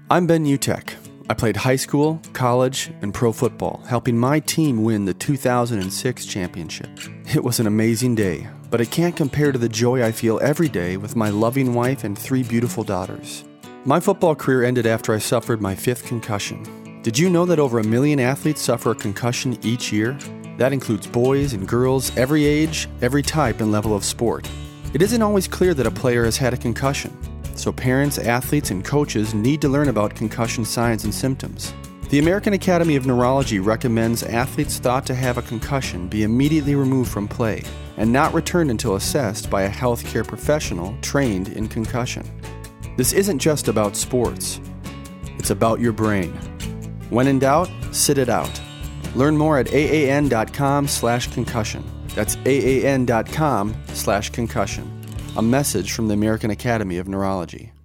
I'm Ben Utek. I played high school, college, and pro football, helping my team win the 2006 championship. It was an amazing day, but it can't compare to the joy I feel every day with my loving wife and 3 beautiful daughters. My football career ended after I suffered my 5th concussion. Did you know that over 1 million athletes suffer a concussion each year? That includes boys and girls, every age, every type and level of sport. It isn't always clear that a player has had a concussion, so parents, athletes, and coaches need to learn about concussion signs and symptoms. The American Academy of Neurology recommends athletes thought to have a concussion be immediately removed from play and not returned until assessed by a healthcare professional trained in concussion. This isn't just about sports. It's about your brain. When in doubt, sit it out. Learn more at aan.com/concussion. That's aan.com/concussion. A message from the American Academy of Neurology.